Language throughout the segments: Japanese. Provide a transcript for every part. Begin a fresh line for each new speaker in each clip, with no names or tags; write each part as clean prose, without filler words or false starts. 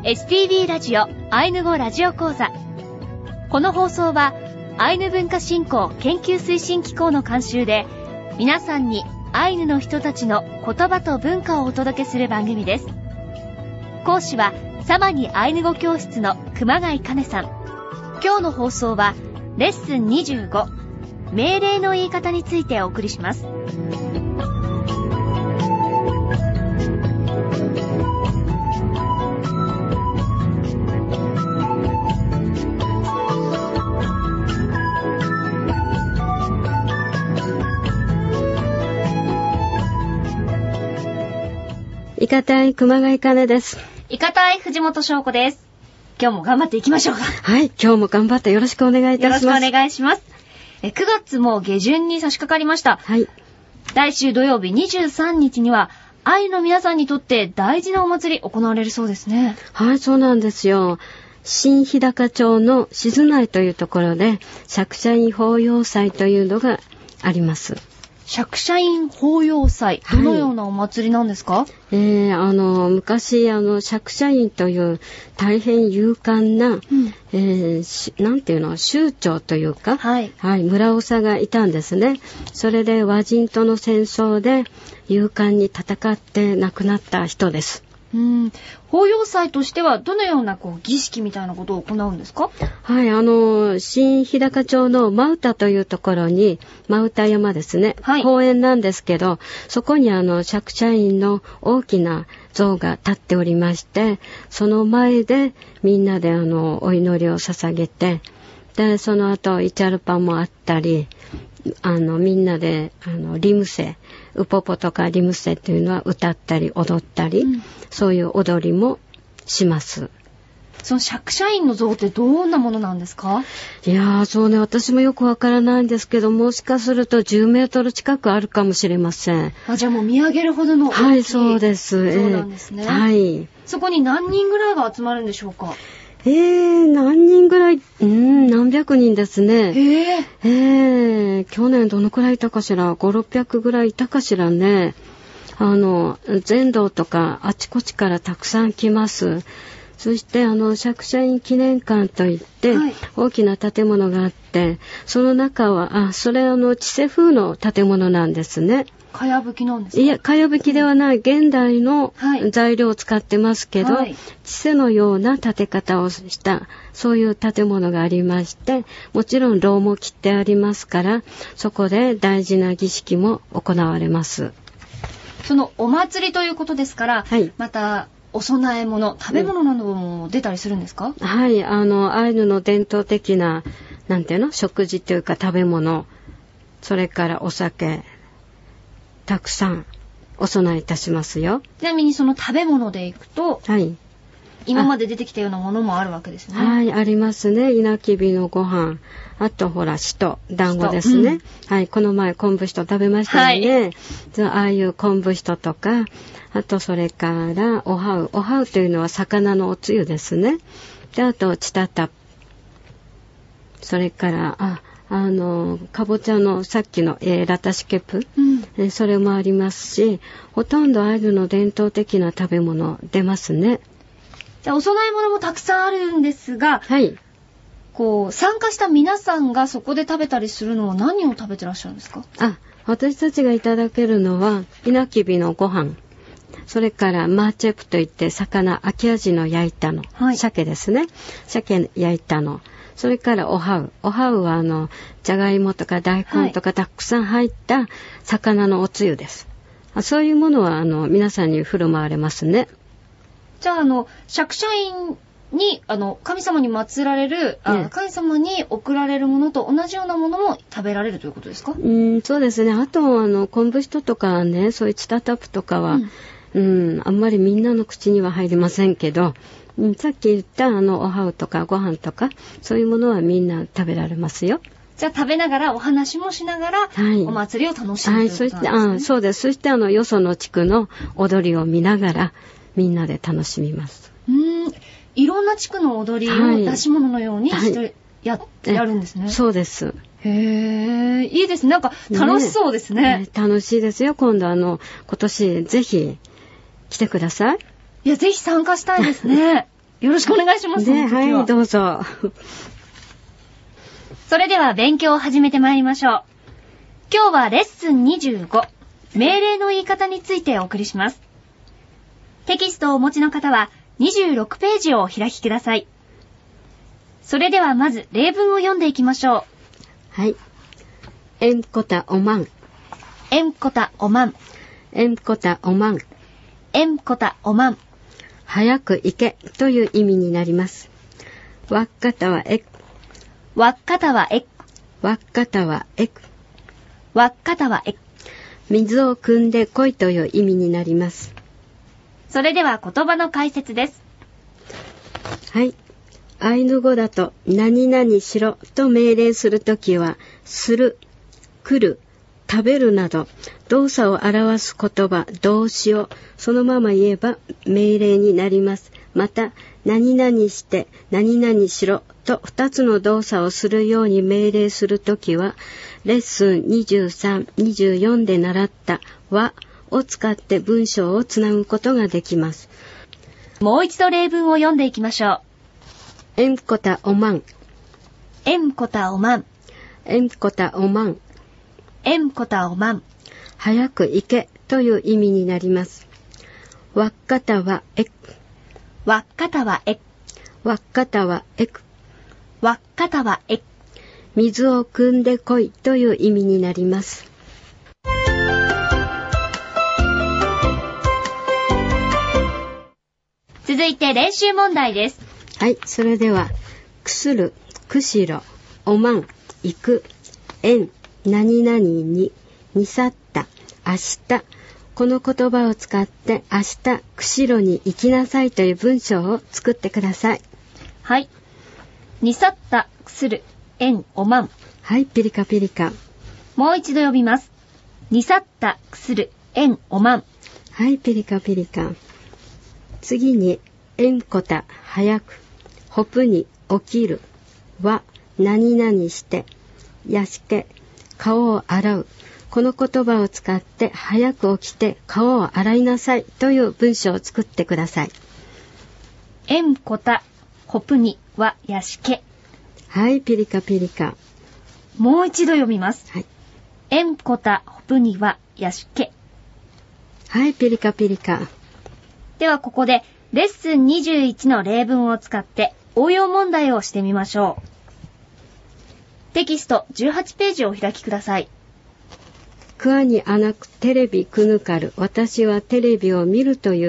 STB ラジオアイヌ語ラジオ講座。この放送はアイヌ文化振興研究推進機構の監修で、皆さんにアイヌの人たちの言葉と文化をお届けする番組です。講師はサマニアイヌ語教室の熊谷かねさん。今日の放送はレッスン25、命令の言い方についてお送りします。
いかたい熊谷かねです。
いかたい藤本翔子です。今日も頑張っていきましょうか。
はい、今日も頑張ってよろしくお願いいたします。
よろしくお願いします。9月も下旬に差し掛かりました。
はい。
来週土曜日23日には、アイヌの皆さんにとって大事なお祭り行われるそうですね。
はい、そうなんですよ。新日高町の静内というところで、釈迦院法要祭というのがあります。
釈迦院法要祭、どのようなお祭りなんですか？
昔、釈迦院という大変勇敢な、なんていうの、酋長というか、村長がいたんですね。それで和人との戦争で勇敢に戦って亡くなった人です。
法要祭としてはどのような儀式みたいなことを行うんですか？
はい、新日高町の真歌というところに、真歌山ですね、公園なんですけど、そこに釈迦院の大きな像が立っておりまして、その前でみんなでお祈りを捧げて、でその後イチャルパもあったり、みんなでリムセ、ウポポとかリムセというのは歌ったり踊ったり、そういう踊りもします。
その釈迦院の像ってどんなものなんですか？
いやー、そうね、私もよくわからないんですけど、もしかすると10メートル近くあるかもしれません。
じゃあもう見上げるほどの大きい、
はい、そうです。
そうなんですね。
はい。
そこに何人ぐらいが集まるんでしょうか？
何人ぐらい、何百人ですね。去年どのくらいいたかしら、5、600ぐらいいたかしらね。全道とかあちこちからたくさん来ます。そして釈迦院記念館といって、大きな建物があって、その中は、それ千世風の建物なんですね。
かやぶきなんですか？
いや、かやぶきではない、現代の材料を使ってますけど、千世のような建て方をした、そういう建物がありまして、もちろん牢も切ってありますから、そこで大事な儀式も行われます。
そのお祭りということですから、またお供え物、食べ物なども出たりするんですか？
はい、アイヌの伝統的な、なんていうの、食事というか食べ物、それからお酒、たくさんお供えいたしますよ。
ちなみにその食べ物でいくと、今まで出てきたようなものもあるわけですね。
はい、ありますね。稲きびのご飯、あとほら、しと、団子ですね。はい、この前昆布しと食べましたよね。ああいう昆布しととか、あとそれからおはう。おはうというのは魚のおつゆですね。で、あとチタタ。それから、かぼちゃのさっきの、ラタシケプ、それもありますし、ほとんどアイヌの伝統的な食べ物出ますね。
じゃあお供え物もたくさんあるんですが、参加した皆さんがそこで食べたりするのは何を食べてらっしゃるんですか？
私たちがいただけるのは稲きびのご飯、それからマーチェプといって魚、秋味の焼いたの、鮭ですね、鮭焼いたの、それからおはう。おはうはじゃがいもとか大根とかたくさん入った魚のおつゆです。そういうものは皆さんに振る舞われますね。
じゃあ釈迦院に神様に祀られる、神様に贈られるものと同じようなものも食べられるということですか？
そうですね。あと昆布しととかね、そういうチタタプとかは、あんまりみんなの口には入りませんけど、さっき言ったおはうとかご飯とか、そういうものはみんな食べられますよ。
じゃあ食べながらお話もしながら、お祭りを楽しむということなんですね。
そうです。そしてよその地区の踊りを見ながらみんなで楽しみます。
いろんな地区の踊りを出し物のようにしてやるんですね。
そうです。
へえ、いいですね。なんか楽しそうですね。
楽しいですよ。今度今年ぜひ来てください。
いや、ぜひ参加したいですね。 よろしくお願いします。
ね、はい、どうぞ。
それでは勉強を始めてまいりましょう。今日はレッスン25、命令の言い方についてお送りします。テキストをお持ちの方は26ページをお開きください。それではまず例文を読んでいきましょう。
はい。エンコタオマン。
エンコタオマン。
エンコタオマン。
エンコタオマン。
早く行けという意味になります。ワッカタはエク。
ワッカタはエク。
ワッカタはエク。
ワッカタはエク。
水を汲んでこいという意味になります。
それでは言葉の解説です。
はい。アイヌ語だと何々しろと命令するときは、する、来る、食べるなど動作を表す言葉、動詞をそのまま言えば命令になります。また、何々して何々しろと2つの動作をするように命令するときは、レッスン23、24で習ったはを使って文章をつなぐことができます。
もう一度例文を読んでいきましょう。
エンコタオマン。
エンコタオマン。
エンコタオマン。
エンコタオマン。
早く行けという意味になります。ワッカタはエク。
ワッカタはエク。
ワッカタはエク。
ワッカタはエク。
水を汲んでこいという意味になります。
続いて練習問題です。
はい、それでは、くする、くしろ、おまん、行く、えん、何々に、にさった、明日。この言葉を使って明日、釧路に行きなさいという文章を作ってください。
はい。にさった、くする、えん、おまん。
はい、ピリカピリカ。
もう一度読みます。にさった、くする、えん、おまん。
はい、ピリカピリカ。次に、えんこた、早く。ほぷに起きるは何々してやしけ顔を洗う。この言葉を使って早く起きて顔を洗いなさいという文章を作ってください。
えんこたほぷにはやしけ。
はい、ピリカピリカ。
もう一度読みます。
はい。
えんこたほぷにはやしけ。
はい、ピリカピリカ。
ではここでレッスン21の例文を使って応用問題をしてみましょう。テキスト18ページをお開きください。
くわにあなくテレビくぬかる。私はテレビを見るという、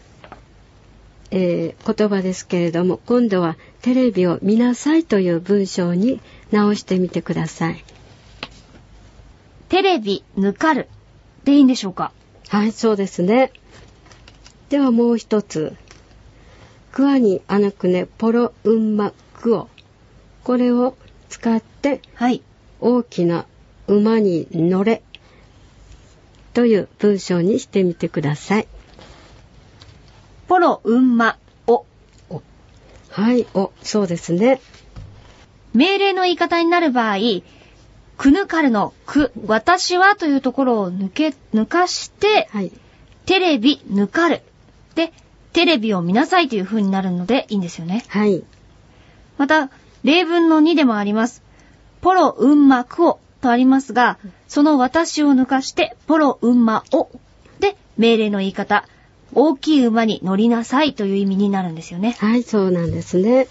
言葉ですけれども、今度はテレビを見なさいという文章に直してみてください。
テレビぬかるでいいんでしょうか？
はい、そうですね。ではもう一つ。くわにあなくねポロうんまくお。これを使って、
はい、
大きな馬に乗れという文章にしてみてください。
ポロうんまお。
はい、お、そうですね。
命令の言い方になる場合、くぬかるのく、私はというところを抜かして、
はい、
テレビぬかるでテレビを見なさいという風になるのでいいんですよね。
はい。
また例文の2でもあります。ポロうんまくおとありますが、その私を抜かしてポロうんまおで命令の言い方、大きい馬に乗りなさいという意味になるんですよね。
はい、そうなんですね。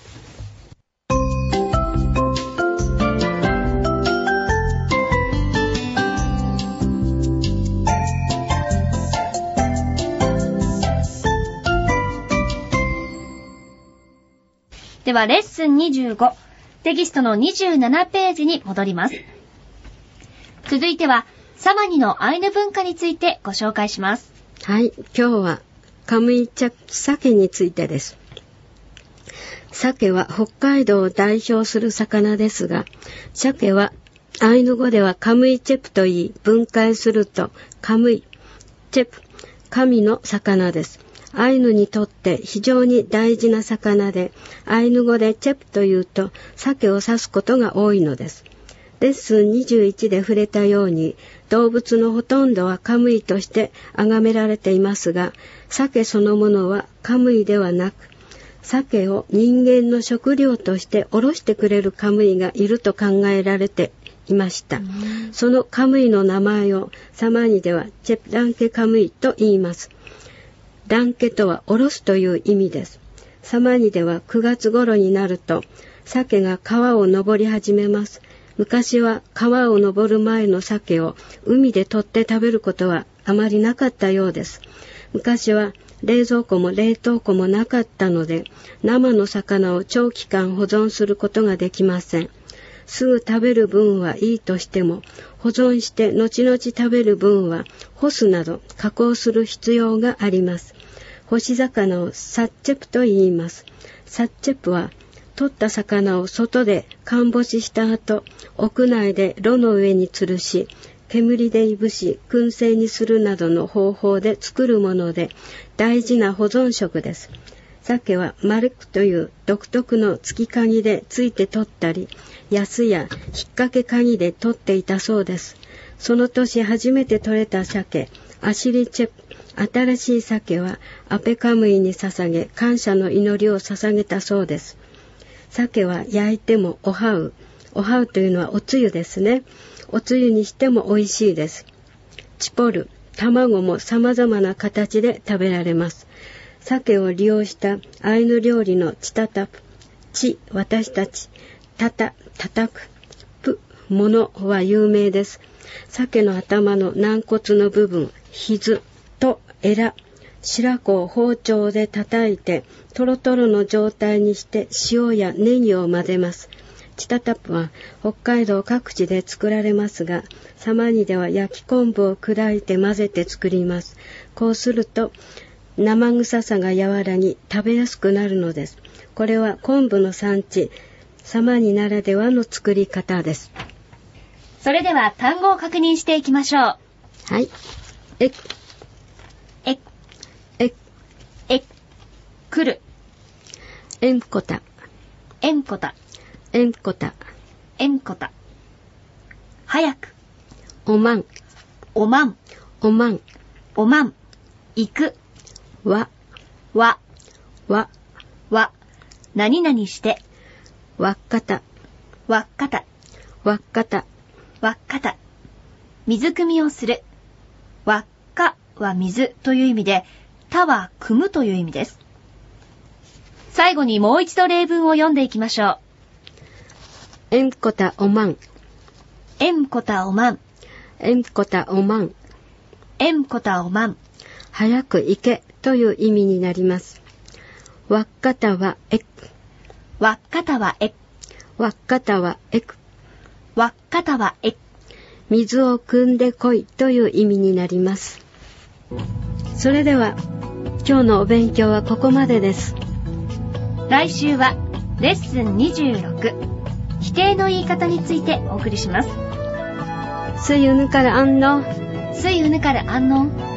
ではレッスン25、テキストの27ページに戻ります。続いてはサマニのアイヌ文化についてご紹介します。
はい、今日はカムイチャ鮭についてです。鮭は北海道を代表する魚ですが、鮭はアイヌ語ではカムイチェプと言い、分解するとカムイチェプ、神の魚です。アイヌにとって非常に大事な魚で、アイヌ語でチェプというと鮭を指すことが多いのです。レッスン21で触れたように、動物のほとんどはカムイとして崇められていますが、鮭そのものはカムイではなく、 鮭を人間の食料としておろしてくれるカムイがいると考えられていました。そのカムイの名前をサマニではチェプダンケカムイと言います。ダンケとはおろすという意味です。サマニでは9月頃になると鮭が川を登り始めます。昔は川を登る前の鮭を海で取って食べることはあまりなかったようです。昔は冷蔵庫も冷凍庫もなかったので、生の魚を長期間保存することができません。すぐ食べる分はいいとしても、保存して後々食べる分は干すなど加工する必要があります。干し魚をサッチェプと言います。サッチェプは取った魚を外で乾干しした後、屋内で炉の上に吊るし、煙でいぶし、燻製にするなどの方法で作るもので、大事な保存食です。鮭はマルクという独特の突き鍵でついて取ったり、安や引っ掛け鍵で取っていたそうです。その年初めて取れた鮭、アシリチェプ、新しい鮭はアペカムイに捧げ、感謝の祈りを捧げたそうです。鮭は焼いてもおはうというのはおつゆですね。おつゆにしても美味しいです。チポル、卵も様々な形で食べられます。鮭を利用したアイヌ料理のチタタプ、チ、私たち、叩く、プ、ものは有名です。鮭の頭の軟骨の部分、ひずとエラ、白子を包丁で叩いてトロトロの状態にして塩やネギを混ぜます。チタタプは北海道各地で作られますが、サマニでは焼き昆布を砕いて混ぜて作ります。こうすると生臭さが和らぎ食べやすくなるのです。これは昆布の産地サマニならではの作り方です。
それでは単語を確認していきましょう。
はい。
来る。
エンコタ。
早く。
おまん。
行く。
わ。
何々して。
わっかた。
水汲みをする。わっかは水という意味で、たは汲むという意味です。最後にもう一度例文を読んでいきましょう。
エンコタおまん。早く行けという意味になります。わっかたはえく。水を汲んでこいという意味になります。それでは今日のお勉強はここまでです。
来週はレッスン26、否定の言い方についてお送りします。
スイウヌからアンノ。
スイウヌからアンノン。